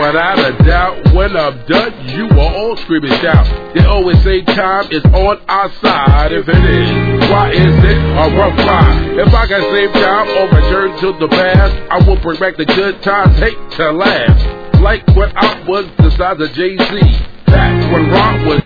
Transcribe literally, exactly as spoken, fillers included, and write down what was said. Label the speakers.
Speaker 1: without a doubt, when I'm done, you will all scream and shout. They always say time is on our side. If it is, why is it a rough ride? If I can save time or return to the past, I will bring back the good times, hate to laugh. Like when I was the size of Jay-Z, back when rock was